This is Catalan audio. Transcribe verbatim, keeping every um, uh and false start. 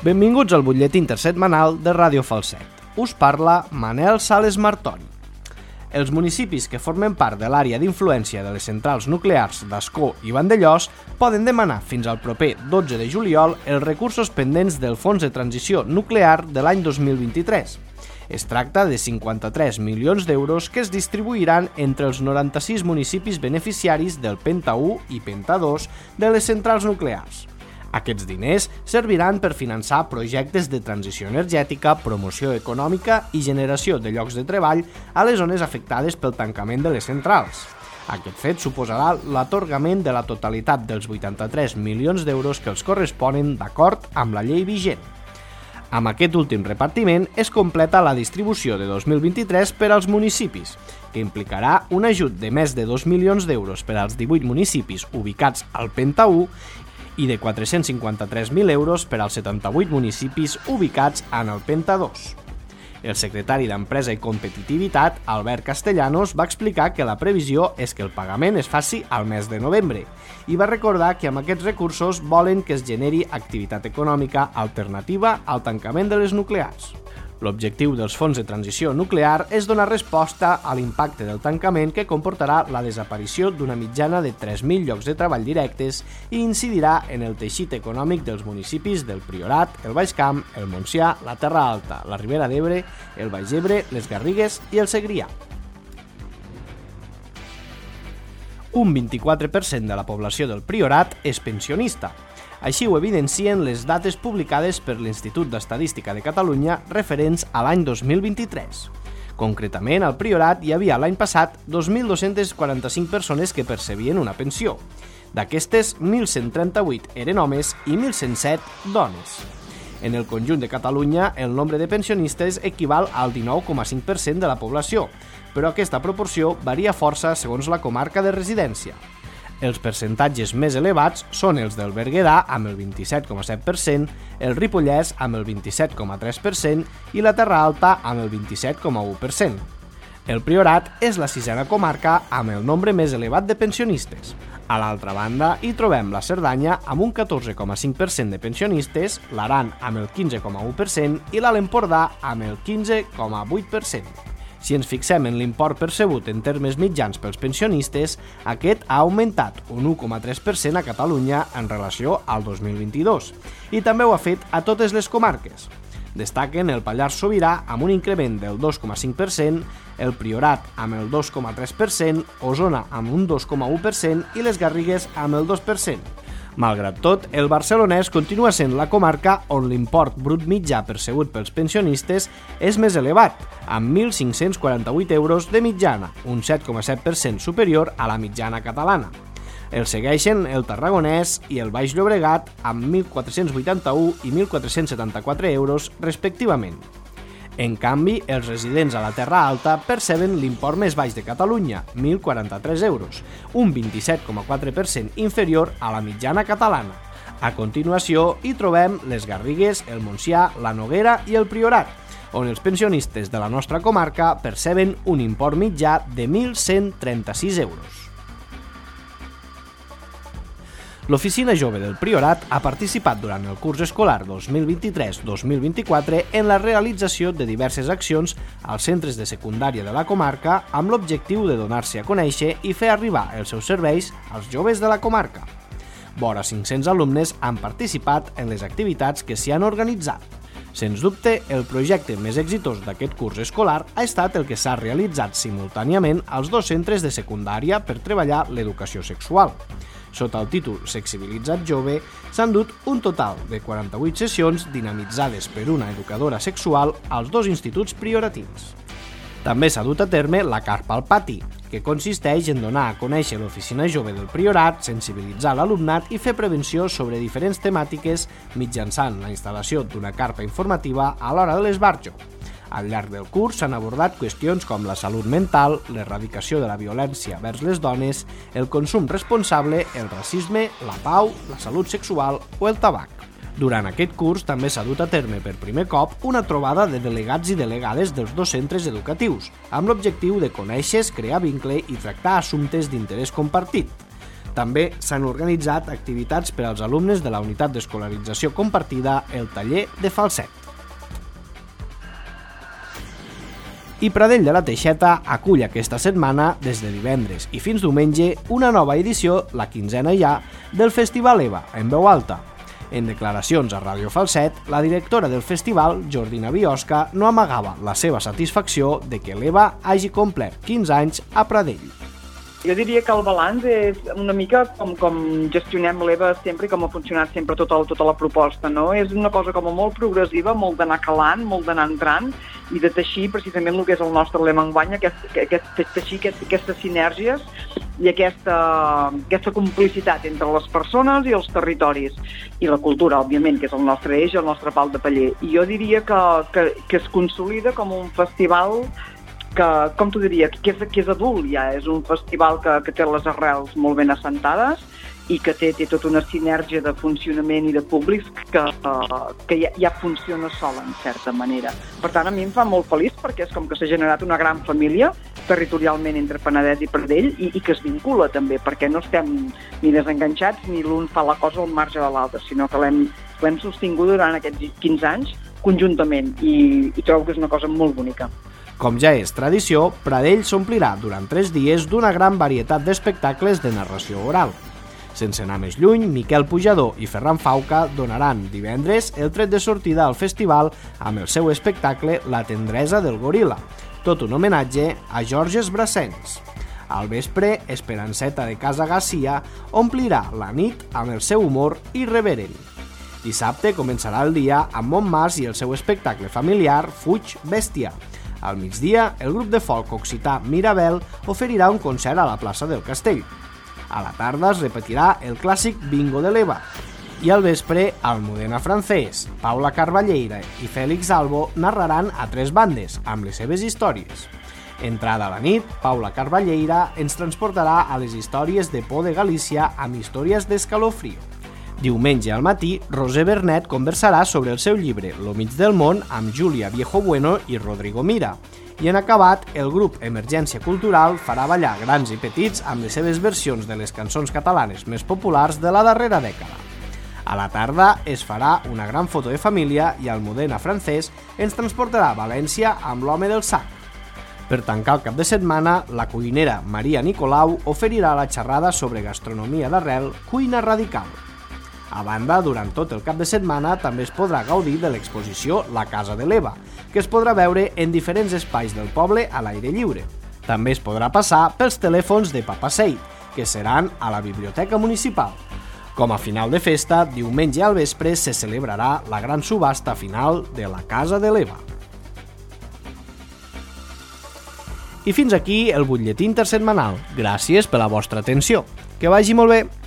Benvinguts al butlletí intersetmanal de Ràdio Falset. Us parla Manel Sales Martoni. Els municipis que formen part de l'àrea d'influència de les centrals nuclears d'Ascó i Vandellòs poden demanar fins al proper dotze de juliol els recursos pendents del Fons de Transició Nuclear de l'any dos mil vint-i-tres. Es tracta de cinquanta-tres milions d'euros que es distribuiran entre els noranta-sis municipis beneficiaris del Penta u i Penta dos de les centrals nuclears. Aquests diners serviran per finançar projectes de transició energètica, promoció econòmica i generació de llocs de treball a les zones afectades pel tancament de les centrals. Aquest fet suposarà l'atorgament de la totalitat dels vuitanta-tres milions d'euros que els corresponen d'acord amb la llei vigent. Amb aquest últim repartiment es completa la distribució de dos mil vint-i-tres per als municipis, que implicarà un ajut de més de dos milions d'euros per als divuit municipis ubicats al Penta u i de quatre-cents cinquanta-tres mil euros per als setanta-vuit municipis ubicats en el Penta dos. El secretari d'Empresa i Competitivitat, Albert Castellanos, va explicar que la previsió és que el pagament es faci al mes de novembre i va recordar que amb aquests recursos volen que es generi activitat econòmica alternativa al tancament de les nuclears. L'objectiu dels fons de transició nuclear és donar resposta a l'impacte del tancament que comportarà la desaparició d'una mitjana de tres mil llocs de treball directes i incidirà en el teixit econòmic dels municipis del Priorat, el Baix Camp, el Montsià, la Terra Alta, la Ribera d'Ebre, el Baix Ebre, les Garrigues i el Segrià. Un vint-i-quatre per cent de la població del Priorat és pensionista. Així ho evidencien les dates publicades per l'Institut d'Estadística de Catalunya referents a l'any dos mil vint-i-tres. Concretament, al Priorat hi havia l'any passat dos mil dos-cents quaranta-cinc persones que percebien una pensió. D'aquestes, mil cent trenta-vuit eren homes i mil cent set dones. En el conjunt de Catalunya, el nombre de pensionistes equival al dinou coma cinc per cent de la població, però aquesta proporció varia força segons la comarca de residència. Els percentatges més elevats són els del Berguedà amb el vint-i-set coma set per cent, el Ripollès amb el vint-i-set coma tres per cent i la Terra Alta amb el vint-i-set coma u per cent. El Priorat és la sisena comarca amb el nombre més elevat de pensionistes. A l'altra banda hi trobem la Cerdanya amb un catorze coma cinc per cent de pensionistes, l'Aran amb el quinze coma u per cent i l'Alt Empordà amb el quinze coma vuit per cent. Si ens fixem en l'import percebut en termes mitjans pels pensionistes, aquest ha augmentat un u coma tres per cent a Catalunya en relació al dos mil vint-i-dos i també ho ha fet a totes les comarques. Destaquen el Pallars Sobirà amb un increment del dos coma cinc per cent, el Priorat amb el dos coma tres per cent, Osona amb un dos coma u per cent i les Garrigues amb el dos per cent. Malgrat tot, el Barcelonès continua sent la comarca on l'import brut mitjà percebut pels pensionistes és més elevat, amb mil cinc-cents quaranta-vuit euros de mitjana, un set coma set per cent superior a la mitjana catalana. El segueixen el Tarragonès i el Baix Llobregat amb mil quatre-cents vuitanta-u i mil quatre-cents setanta-quatre euros respectivament. En canvi, els residents a la Terra Alta perceben l'import més baix de Catalunya, mil quaranta-tres euros, un vint-i-set coma quatre per cent inferior a la mitjana catalana. A continuació, hi trobem les Garrigues, el Montsià, la Noguera i el Priorat, on els pensionistes de la nostra comarca perceben un import mitjà de mil cent trenta-sis euros. L'Oficina Jove del Priorat ha participat durant el curs escolar dos mil vint-i-tres dos mil vint-i-quatre en la realització de diverses accions als centres de secundària de la comarca amb l'objectiu de donar-se a conèixer i fer arribar els seus serveis als joves de la comarca. Vora cinc-cents alumnes han participat en les activitats que s'hi han organitzat. Sens dubte, el projecte més exitós d'aquest curs escolar ha estat el que s'ha realitzat simultàniament als dos centres de secundària per treballar l'educació sexual. Sota el títol Sexibilitzat Jove, s'han dut un total de quaranta-vuit sessions dinamitzades per una educadora sexual als dos instituts prioratins. També s'ha dut a terme la Carpa al Pati, que consisteix en donar a conèixer l'Oficina Jove del Priorat, sensibilitzar l'alumnat i fer prevenció sobre diferents temàtiques mitjançant la instal·lació d'una carpa informativa a l'hora de l'esbarjo. Al llarg del curs s'han abordat qüestions com la salut mental, l'erradicació de la violència vers les dones, el consum responsable, el racisme, la pau, la salut sexual o el tabac. Durant aquest curs també s'ha dut a terme per primer cop una trobada de delegats i delegades dels dos centres educatius, amb l'objectiu de conèixer, crear vincle i tractar assumptes d'interès compartit. També s'han organitzat activitats per als alumnes de la unitat d'escolarització compartida, el taller de falset. I Pradell de la Teixeta acull aquesta setmana, des de divendres i fins diumenge, una nova edició, la quinzena ja, del Festival EVA, en veu alta. En declaracions a Ràdio Falset, la directora del festival, Jordina Biosca, no amagava la seva satisfacció de que l'EVA hagi complert quinze anys a Pradell. Jo diria que el balanç és una mica com, com gestionem l'EVA sempre i com ha funcionat sempre tota, tota la proposta, no? És una cosa com molt progressiva, molt d'anar calant, molt d'anar entrant i de teixir precisament el que és el nostre lema enguany, aquest, aquest, teixir aquest, aquestes sinergies i aquesta, aquesta complicitat entre les persones i els territoris i la cultura, òbviament, que és el nostre eix, el nostre pal de paller. I jo diria que, que, que es consolida com un festival que, com t'ho diria, que és, que és adult ja, és un festival que, que té les arrels molt ben assentades i que té, té tota una sinergia de funcionament i de públics que, que ja, ja funciona sola, en certa manera. Per tant, a mi em fa molt feliç perquè és com que s'ha generat una gran família territorialment entre Penedès i Pradell i, i que es vincula també, perquè no estem ni desenganxats ni l'un fa la cosa al marge de l'altre, sinó que l'hem l'hem sostingut durant aquests quinze anys conjuntament i, i trobo que és una cosa molt bonica. Com ja és tradició, Pradell s'omplirà durant tres dies d'una gran varietat d'espectacles de narració oral. Sense anar més lluny, Miquel Pujador i Ferran Fauca donaran divendres el tret de sortida al festival amb el seu espectacle La tendresa del goril·la, tot un homenatge a Georges Brassens. Al vespre, Esperanceta de Casa Garcia omplirà la nit amb el seu humor irreverent. Dissabte començarà el dia amb Montmàs i el seu espectacle familiar Fuig Bèstia. Al migdia, el grup de folk occità Mirabel oferirà un concert a la plaça del Castell. A la tarda es repetirà el clàssic Bingo de l'Eva. I al vespre, Almudena Francés, Paula Carballeira i Fèlix Albo narraran a tres bandes, amb les seves històries. Entrada a la nit, Paula Carballeira ens transportarà a les històries de por de Galícia amb històries d'escalofrio. Diumenge al matí, Roser Bernet conversarà sobre el seu llibre Lo mig del món amb Júlia Viejobueno i Rodrigo Mira. I en acabat, el grup Emergència Cultural farà ballar grans i petits amb les seves versions de les cançons catalanes més populars de la darrera dècada. A la tarda es farà una gran foto de família i Almudena Francés ens transportarà a València amb l'home del sac. Per tancar el cap de setmana, la cuinera Maria Nicolau oferirà la xerrada sobre gastronomia d'arrel, cuina radical. A banda, durant tot el cap de setmana també es podrà gaudir de l'exposició La Casa de l'Eva, que es podrà veure en diferents espais del poble a l'aire lliure. També es podrà passar pels telèfons de Papa Seit, que seran a la Biblioteca Municipal. Com a final de festa, diumenge al vespre se celebrarà la gran subhasta final de La Casa de l'Eva. I fins aquí el butlletí intersetmanal. Gràcies per la vostra atenció. Que vagi molt bé!